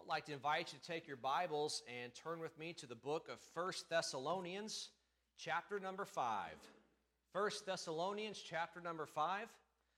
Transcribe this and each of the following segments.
Well, I'd like to invite you to take your Bibles and turn with me to the book of 1 Thessalonians, chapter number 5. 1 Thessalonians, chapter number 5.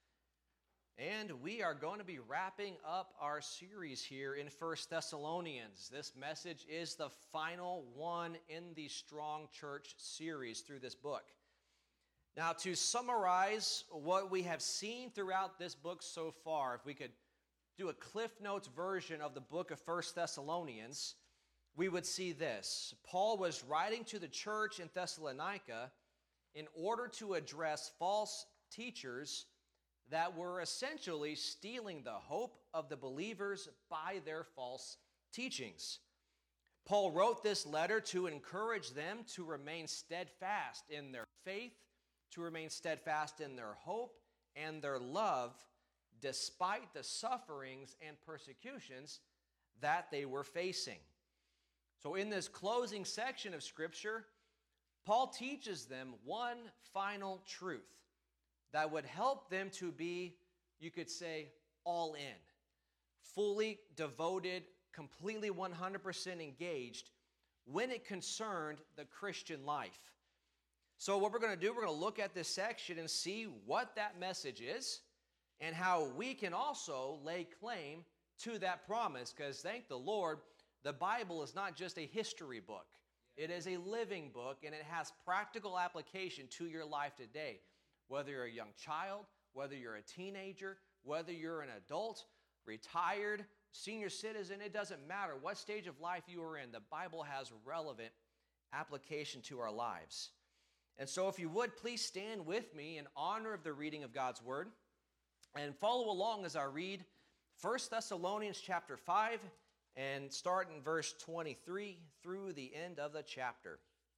And we are going to be wrapping up our series here in 1 Thessalonians. This message is the final one in the Strong Church series through this book. Now, to summarize what we have seen throughout this book so far, if we could do a Cliff Notes version of the book of 1 Thessalonians, we would see this. Paul was writing to the church in Thessalonica in order to address false teachers that were essentially stealing the hope of the believers by their false teachings. Paul wrote this letter to encourage them to remain steadfast in their faith, to remain steadfast in their hope and their love, despite the sufferings and persecutions that they were facing. So in this closing section of Scripture, Paul teaches them one final truth that would help them to be, you could say, all in, fully devoted, completely 100% engaged when it concerned the Christian life. So what we're going to do, we're going to look at this section and see what that message is, and how we can also lay claim to that promise, because thank the Lord, the Bible is not just a history book. It is a living book, and it has practical application to your life today. Whether you're a young child, whether you're a teenager, whether you're an adult, retired, senior citizen, it doesn't matter what stage of life you are in, the Bible has relevant application to our lives. And so if you would, please stand with me in honor of the reading of God's Word, and follow along as I read 1 Thessalonians chapter 5 and start in verse 23 through the end of the chapter.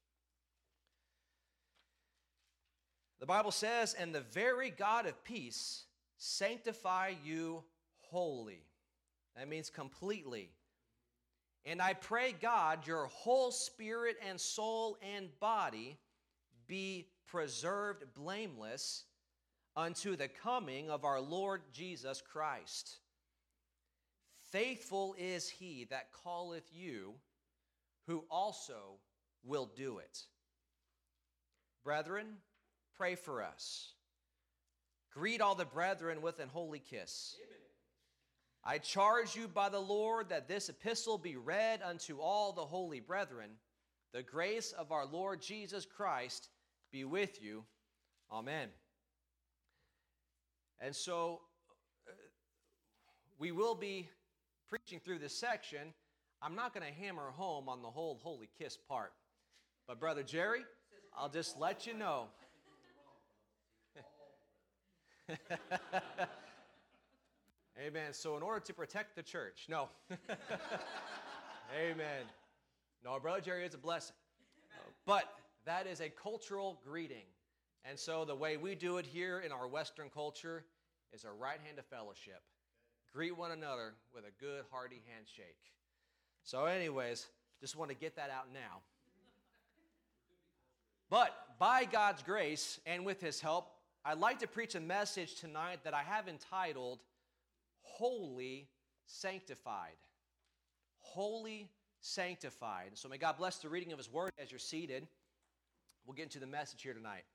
The Bible says, "And the very God of peace sanctify you wholly." That means completely. "And I pray God, your whole spirit and soul and body be preserved blameless unto the coming of our Lord Jesus Christ. Faithful is he that calleth you, who also will do it." Brethren, pray for us. Greet all the brethren with an holy kiss. Amen. I charge you by the Lord that this epistle be read unto all the holy brethren. The grace of our Lord Jesus Christ be with you. Amen. And so we will be preaching through this section. I'm not going to hammer home on the whole holy kiss part. But Brother Jerry, I'll just let you know. Amen. So in order to protect the church, no. Amen. No, Brother Jerry is a blessing. But that is a cultural greeting. And so the way we do it here in our Western culture is a right hand of fellowship. Greet one another with a good, hearty handshake. So anyways, just want to get that out now. But by God's grace and with His help, I'd like to preach a message tonight that I have entitled, Wholly Sanctified. Wholly Sanctified. So may God bless the reading of His Word as you're seated. We'll get into the message here tonight.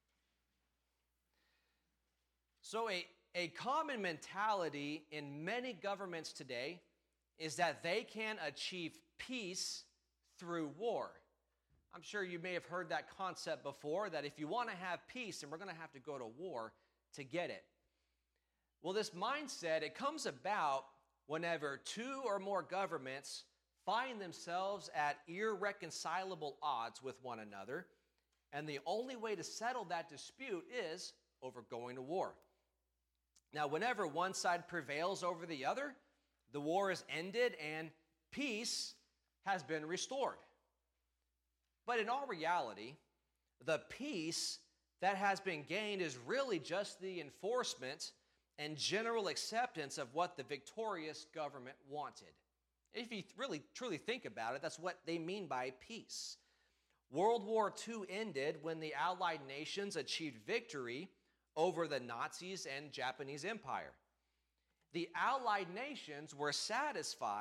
So a common mentality in many governments today is that they can achieve peace through war. I'm sure you may have heard that concept before, that if you want to have peace, then we're going to have to go to war to get it. Well, this mindset, it comes about whenever two or more governments find themselves at irreconcilable odds with one another, and the only way to settle that dispute is over going to war. Now, whenever one side prevails over the other, the war is ended and peace has been restored. But in all reality, the peace that has been gained is really just the enforcement and general acceptance of what the victorious government wanted. If you really truly think about it, that's what they mean by peace. World War II ended when the Allied nations achieved victory over the Nazis and Japanese Empire. The Allied nations were satisfied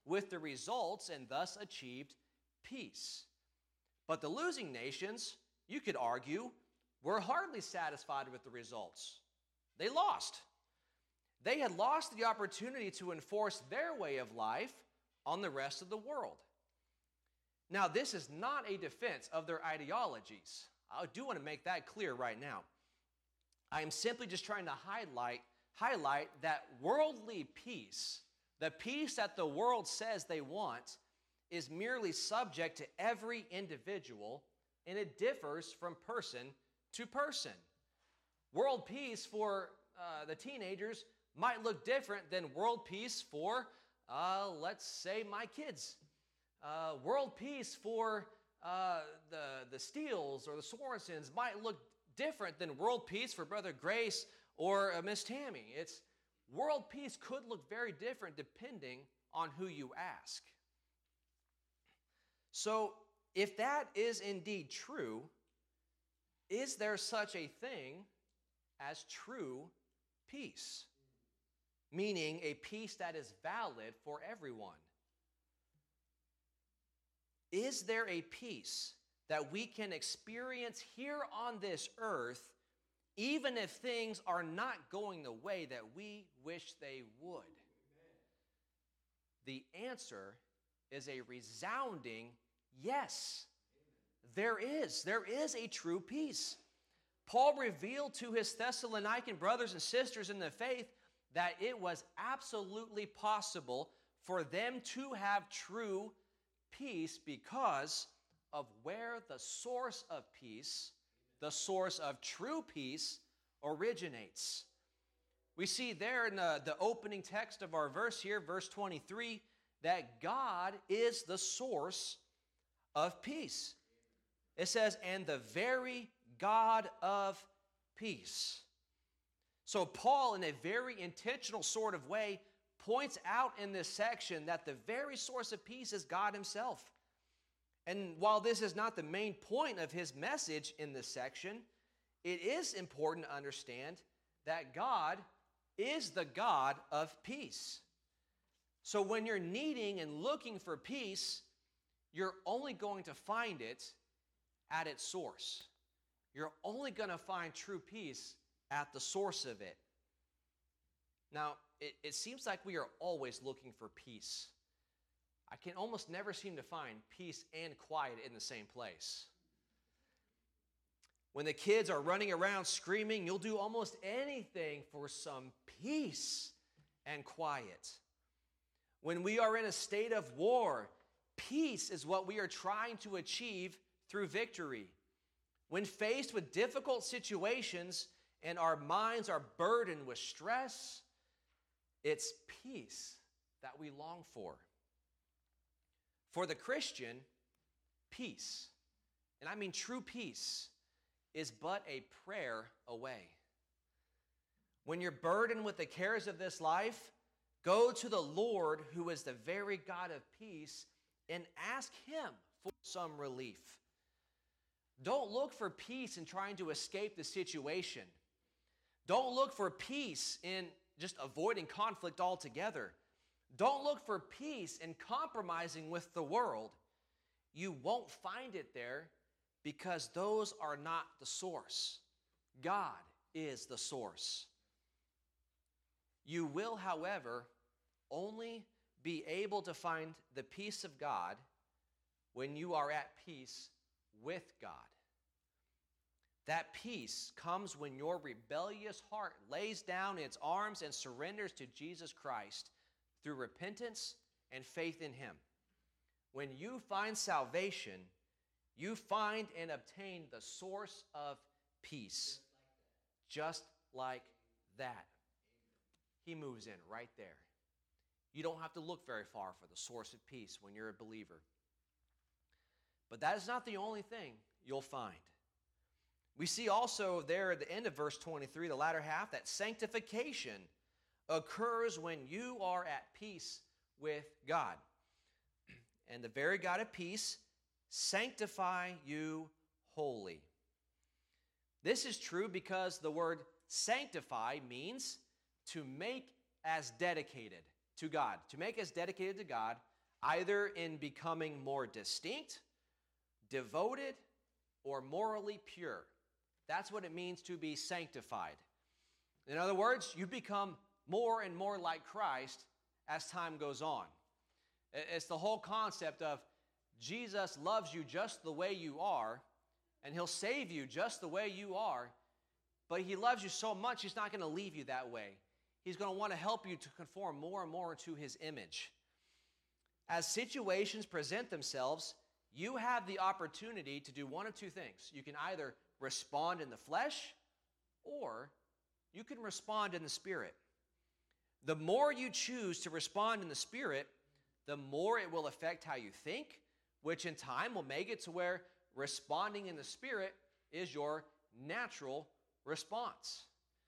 with the results and thus achieved peace. But the losing nations, you could argue, were hardly satisfied with the results. They lost. They had lost the opportunity to enforce their way of life on the rest of the world. Now, this is not a defense of their ideologies. I do want to make that clear right now. I am simply just trying to highlight that worldly peace, the peace that the world says they want, is merely subject to every individual, and it differs from person to person. World peace for the teenagers might look different than world peace for, let's say, my kids. World peace for the Steeles or the Sorensens might look different than world peace for Brother Grace or Miss Tammy. World peace could look very different depending on who you ask. So, if that is indeed true, is there such a thing as true peace? Meaning a peace that is valid for everyone. Is there a peace that we can experience here on this earth, even if things are not going the way that we wish they would? The answer is a resounding yes. There is a true peace. Paul revealed to his Thessalonican brothers and sisters in the faith that it was absolutely possible for them to have true peace because of where the source of peace, the source of true peace, originates. We see there in the opening text of our verse here, verse 23, that God is the source of peace. It says, and the very God of peace. So Paul, in a very intentional sort of way, points out in this section that the very source of peace is God himself. And while this is not the main point of his message in this section, it is important to understand that God is the God of peace. So when you're needing and looking for peace, you're only going to find it at its source. You're only going to find true peace at the source of it. Now, it seems like we are always looking for peace. I can almost never seem to find peace and quiet in the same place. When the kids are running around screaming, you'll do almost anything for some peace and quiet. When we are in a state of war, peace is what we are trying to achieve through victory. When faced with difficult situations and our minds are burdened with stress, it's peace that we long for. For the Christian, peace, and I mean true peace, is but a prayer away. When you're burdened with the cares of this life, go to the Lord, who is the very God of peace, and ask him for some relief. Don't look for peace in trying to escape the situation. Don't look for peace in just avoiding conflict altogether. Don't look for peace in compromising with the world. You won't find it there because those are not the source. God is the source. You will, however, only be able to find the peace of God when you are at peace with God. That peace comes when your rebellious heart lays down its arms and surrenders to Jesus Christ through repentance and faith in him. When you find salvation, you find and obtain the source of peace. Just like that. He moves in right there. You don't have to look very far for the source of peace when you're a believer. But that is not the only thing you'll find. We see also there at the end of verse 23, the latter half, that sanctification occurs when you are at peace with God. And the very God of peace sanctify you wholly. This is true because the word sanctify means to make as dedicated to God. To make as dedicated to God either in becoming more distinct, devoted, or morally pure. That's what it means to be sanctified. In other words, you become more and more like Christ as time goes on. It's the whole concept of Jesus loves you just the way you are, and he'll save you just the way you are, but he loves you so much, he's not going to leave you that way. He's going to want to help you to conform more and more into his image. As situations present themselves, you have the opportunity to do one of two things. You can either respond in the flesh, or you can respond in the Spirit. The more you choose to respond in the Spirit, the more it will affect how you think, which in time will make it to where responding in the Spirit is your natural response.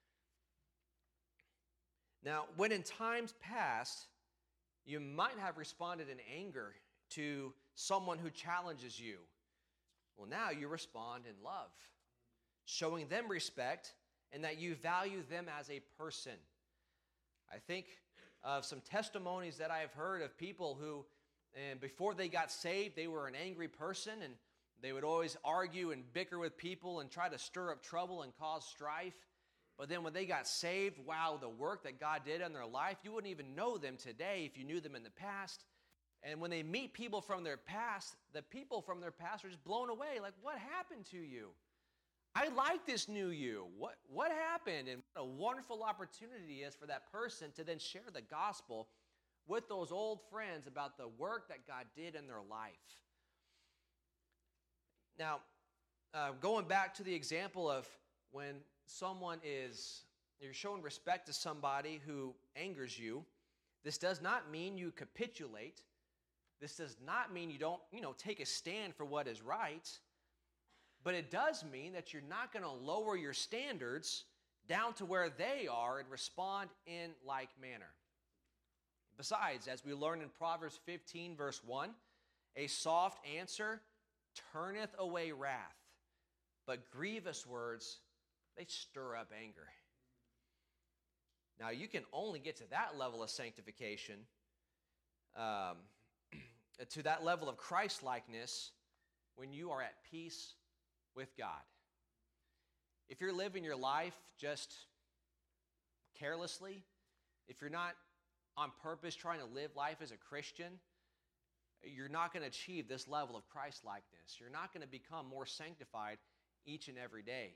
Now, when in times past, you might have responded in anger to someone who challenges you, well, now you respond in love, showing them respect and that you value them as a person. I think of some testimonies that I have heard of people who, and before they got saved, they were an angry person, and they would always argue and bicker with people and try to stir up trouble and cause strife. But then when they got saved, wow, the work that God did in their life, you wouldn't even know them today if you knew them in the past. And when they meet people from their past, the people from their past are just blown away. Like, what happened to you? I like this new you. What happened? And what a wonderful opportunity is for that person to then share the gospel with those old friends about the work that God did in their life. Now, going back to the example of when you're showing respect to somebody who angers you, this does not mean you capitulate. This does not mean you don't, take a stand for what is right. But it does mean that you're not going to lower your standards down to where they are and respond in like manner. Besides, as we learn in Proverbs 15, verse 1, a soft answer turneth away wrath, but grievous words, they stir up anger. Now, you can only get to that level of sanctification, to that level of Christ-likeness, when you are at peace with God. If you're living your life just carelessly, if you're not on purpose trying to live life as a Christian, you're not going to achieve this level of Christ-likeness. You're not going to become more sanctified each and every day.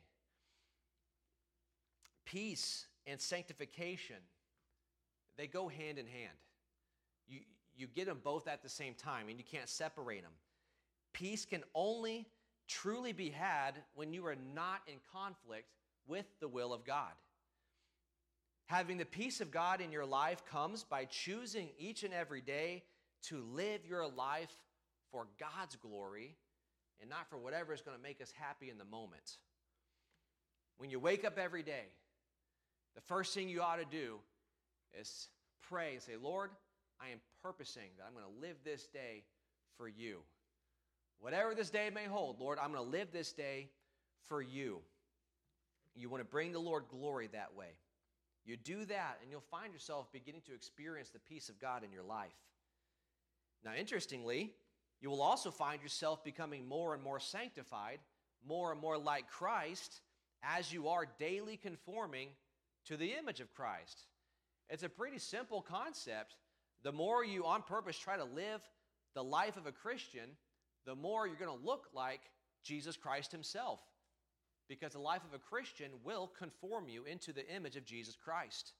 Peace and sanctification, they go hand in hand. You get them both at the same time, and you can't separate them. Peace can only truly be had when you are not in conflict with the will of God. Having the peace of God in your life comes by choosing each and every day to live your life for God's glory and not for whatever is going to make us happy in the moment. When you wake up every day, the first thing you ought to do is pray and say, Lord, I am purposing that I'm going to live this day for you. Whatever this day may hold, Lord, I'm going to live this day for you. You want to bring the Lord glory that way. You do that, and you'll find yourself beginning to experience the peace of God in your life. Now, interestingly, you will also find yourself becoming more and more sanctified, more and more like Christ, as you are daily conforming to the image of Christ. It's a pretty simple concept. The more you on purpose try to live the life of a Christian, the more you're going to look like Jesus Christ himself. Because the life of a Christian will conform you into the image of Jesus Christ.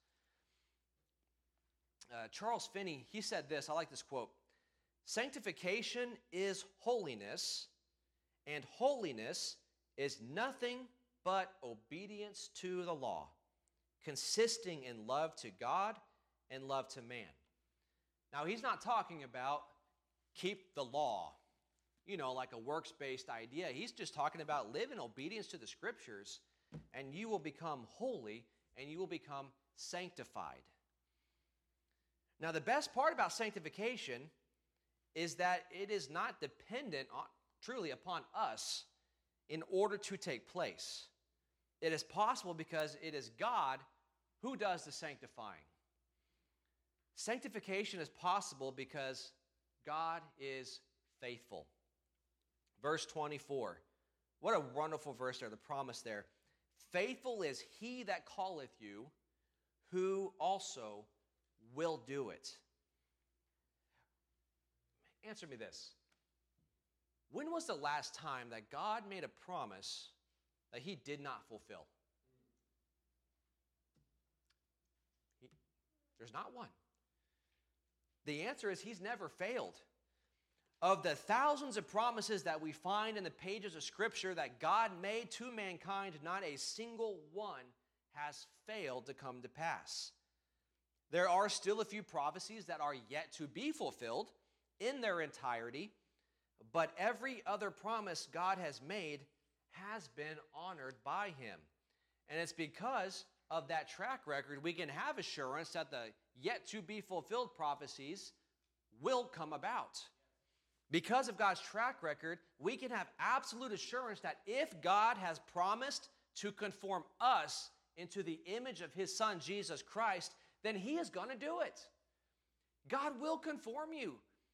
Charles Finney, he said this, I like this quote, "Sanctification is holiness, and holiness is nothing but obedience to the law, consisting in love to God and love to man." Now, he's not talking about keep the law, like a works-based idea. He's just talking about live in obedience to the Scriptures, and you will become holy, and you will become sanctified. Now, the best part about sanctification is that it is not dependent truly upon us in order to take place. It is possible because it is God who does the sanctifying. Sanctification is possible because God is faithful. Verse 24. What a wonderful verse there, the promise there. Faithful is he that calleth you, who also will do it. Answer me this. When was the last time that God made a promise that he did not fulfill? There's not one. The answer is he's never failed. Of the thousands of promises that we find in the pages of Scripture that God made to mankind, not a single one has failed to come to pass. There are still a few prophecies that are yet to be fulfilled in their entirety, but every other promise God has made has been honored by him. And it's because of that track record we can have assurance that the yet to be fulfilled prophecies will come about. Because of God's track record, we can have absolute assurance that if God has promised to conform us into the image of his Son, Jesus Christ, then he is going to do it. God will conform you.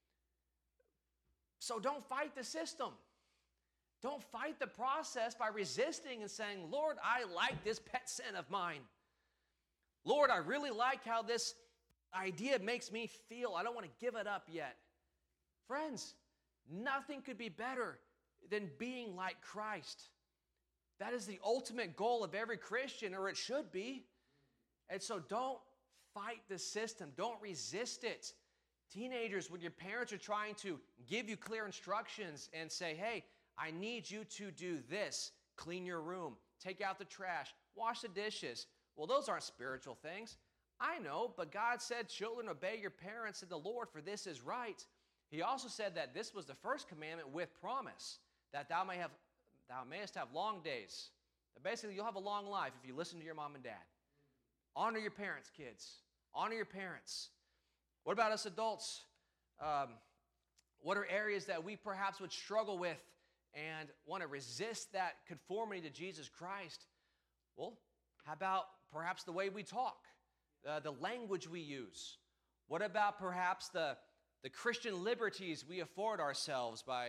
So don't fight the system. Don't fight the process by resisting and saying, Lord, I like this pet sin of mine. Lord, I really like how this idea makes me feel. I don't want to give it up yet. Friends, nothing could be better than being like Christ. That is the ultimate goal of every Christian, or it should be. And so don't fight the system. Don't resist it. Teenagers, when your parents are trying to give you clear instructions and say, hey, I need you to do this, clean your room, take out the trash, wash the dishes. Well, those aren't spiritual things. I know, but God said, children, obey your parents in the Lord, for this is right. He also said that this was the first commandment with promise, that thou mayest have long days. That basically, you'll have a long life if you listen to your mom and dad. Honor your parents, kids. Honor your parents. What about us adults? What are areas that we perhaps would struggle with and want to resist that conformity to Jesus Christ? Well, how about perhaps the way we talk, the language we use? What about perhaps the Christian liberties we afford ourselves by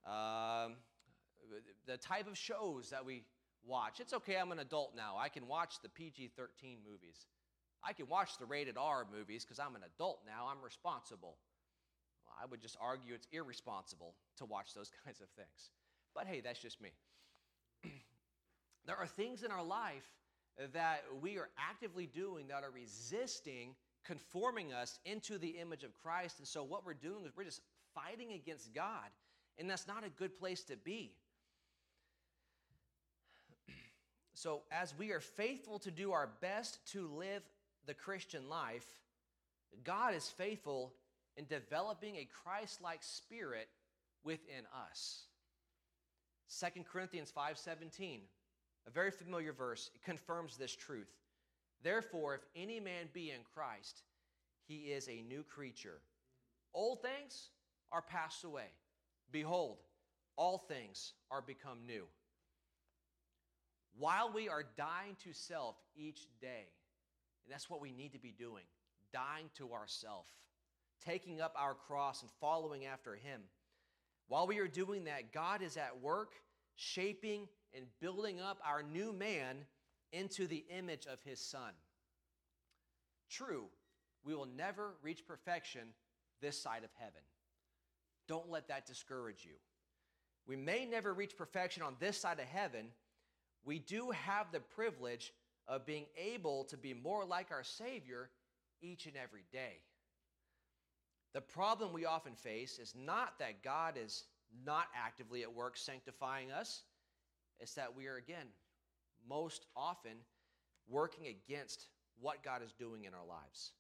the type of shows that we watch? It's okay, I'm an adult now. I can watch the PG-13 movies. I can watch the rated R movies because I'm an adult now. I'm responsible. Well, I would just argue it's irresponsible to watch those kinds of things. But hey, that's just me. There are things in our life that we are actively doing that are resisting conforming us into the image of Christ. And so what we're doing is we're just fighting against God. And that's not a good place to be. So as we are faithful to do our best to live the Christian life, God is faithful in developing a Christ-like spirit within us. 2 Corinthians 5:17, a very familiar verse, it confirms this truth. Therefore, if any man be in Christ, he is a new creature. Old things are passed away. Behold, all things are become new. While we are dying to self each day, and that's what we need to be doing, dying to ourself, taking up our cross and following after him. While we are doing that, God is at work shaping and building up our new man into the image of his Son. True, we will never reach perfection this side of heaven. Don't let that discourage you. We may never reach perfection on this side of heaven. We do have the privilege of being able to be more like our Savior each and every day. The problem we often face is not that God is not actively at work sanctifying us. It's that we are, again, most often working against what God is doing in our lives.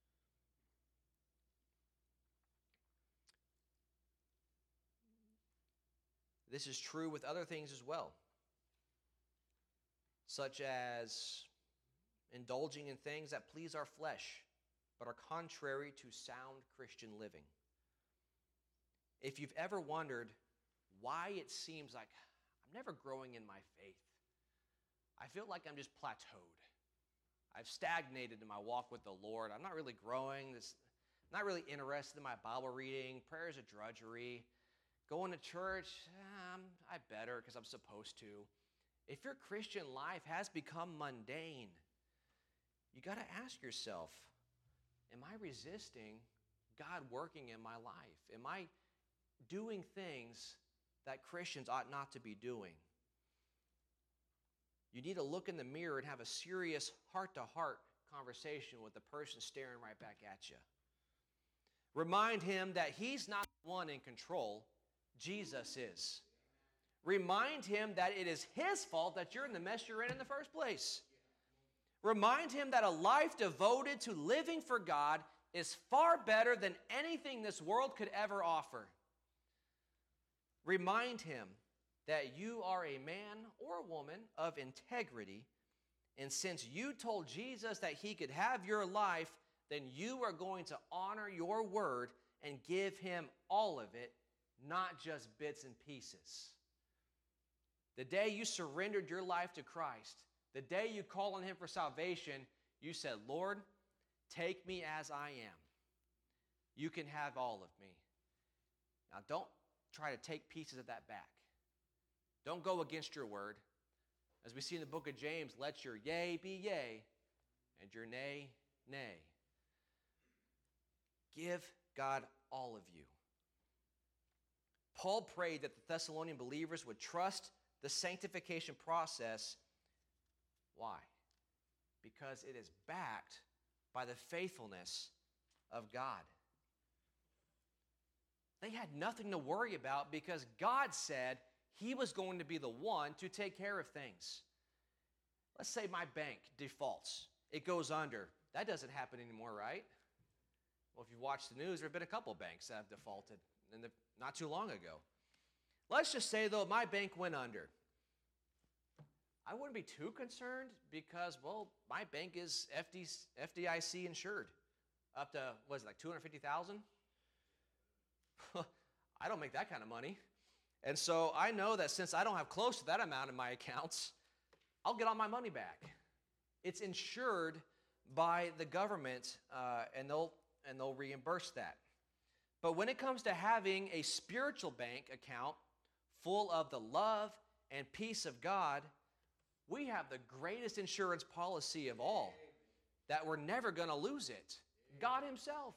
This is true with other things as well, such as indulging in things that please our flesh but are contrary to sound Christian living. If you've ever wondered why it seems like I'm never growing in my faith, I feel like I'm just plateaued. I've stagnated in my walk with the Lord. I'm not really growing. I'm Not really interested in my Bible reading. Prayer is a drudgery. Going to church, I better because I'm supposed to. If your Christian life has become mundane, you got to ask yourself, am I resisting God working in my life? Am I doing things that Christians ought not to be doing? You need to look in the mirror and have a serious heart-to-heart conversation with the person staring right back at you. Remind him that he's not the one in control. Jesus is. Remind him that it is his fault that you're in the mess you're in the first place. Remind him that a life devoted to living for God is far better than anything this world could ever offer. Remind him that you are a man or a woman of integrity, and since you told Jesus that he could have your life, then you are going to honor your word and give him all of it, not just bits and pieces. The day you surrendered your life to Christ, the day you called on him for salvation, you said, Lord, take me as I am. You can have all of me. Now don't try to take pieces of that back. Don't go against your word. As we see in the book of James, let your yea be yea and your nay, nay. Give God all of you. Paul prayed that the Thessalonian believers would trust the sanctification process. Why? Because it is backed by the faithfulness of God. They had nothing to worry about because God said he was going to be the one to take care of things. Let's say my bank defaults. It goes under. That doesn't happen anymore, right? Well, if you've watched the news, there have been a couple banks that have defaulted not too long ago. Let's just say, though, my bank went under. I wouldn't be too concerned because, well, my bank is FDIC insured up to, what is it, like $250,000? I don't make that kind of money. And so I know that since I don't have close to that amount in my accounts, I'll get all my money back. It's insured by the government, and they'll reimburse that. But when it comes to having a spiritual bank account full of the love and peace of God, we have the greatest insurance policy of all, that we're never going to lose it. God himself.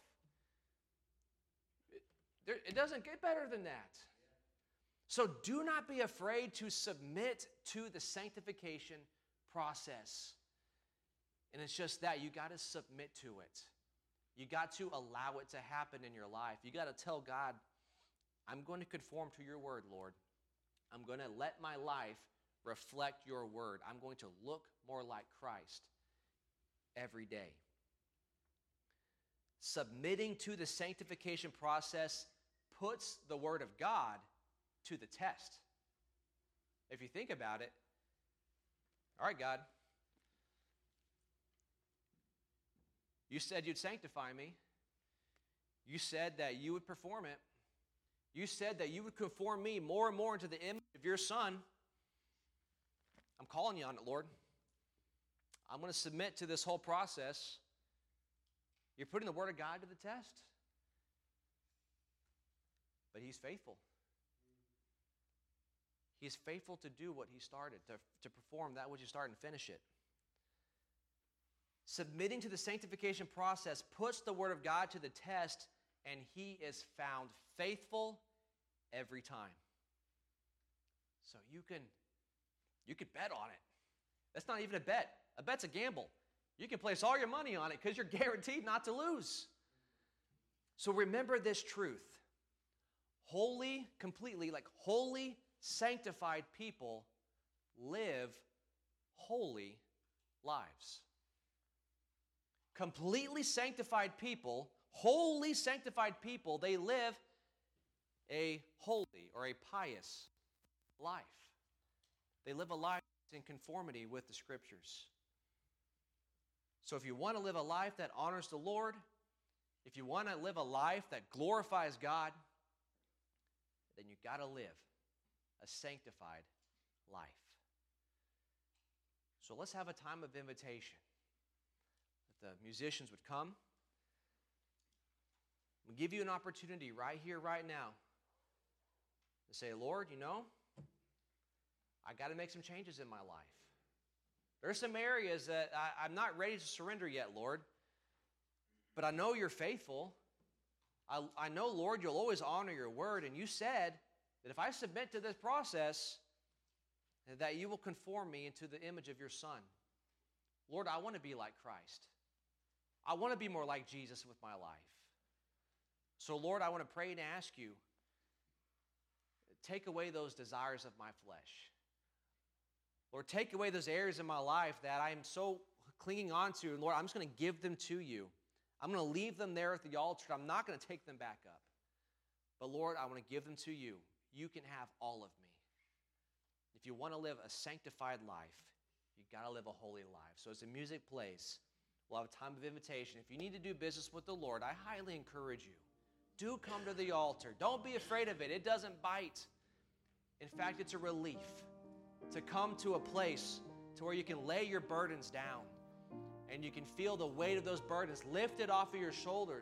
It doesn't get better than that. So do not be afraid to submit to the sanctification process. And it's just that. You got to submit to it. You got to allow it to happen in your life. You got to tell God, I'm going to conform to your word, Lord. I'm going to let my life reflect your word. I'm going to look more like Christ every day. Submitting to the sanctification process puts the word of God to the test. If you think about it, all right, God, you said you'd sanctify me. You said that you would perform it. You said that you would conform me more and more into the image of your Son. I'm calling you on it, Lord. I'm going to submit to this whole process. You're putting the Word of God to the test. But He's faithful. He's faithful to do what He started, to perform that which He started and finish it. Submitting to the sanctification process puts the Word of God to the test, and He is found faithful every time. So you can bet on it. That's not even a bet. A bet's a gamble. You can place all your money on it because you're guaranteed not to lose. So remember this truth. Holy, completely, like holy, sanctified people live holy lives. Completely sanctified people, wholly sanctified people, they live a holy or a pious life. They live a life in conformity with the Scriptures. So if you want to live a life that honors the Lord, if you want to live a life that glorifies God, then you've got to live a sanctified life. So let's have a time of invitation. If the musicians would come. We'll give you an opportunity right here, right now, to say, Lord, I got to make some changes in my life. There's some areas that I'm not ready to surrender yet, Lord, but I know you're faithful. I know, Lord, you'll always honor your word, and you said that if I submit to this process, that you will conform me into the image of your Son. Lord, I want to be like Christ. I want to be more like Jesus with my life. So, Lord, I want to pray and ask you, take away those desires of my flesh. Lord, take away those areas in my life that I am so clinging on to. And Lord, I'm just going to give them to you. I'm going to leave them there at the altar. I'm not going to take them back up. But Lord, I want to give them to you. You can have all of me. If you want to live a sanctified life, you've got to live a holy life. So as the music plays, we'll have a time of invitation. If you need to do business with the Lord, I highly encourage you. Do come to the altar. Don't be afraid of it. It doesn't bite. In fact, it's a relief to come to a place to where you can lay your burdens down and you can feel the weight of those burdens lifted off of your shoulders.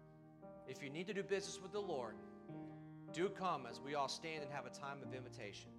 If you need to do business with the Lord, do come as we all stand and have a time of invitation.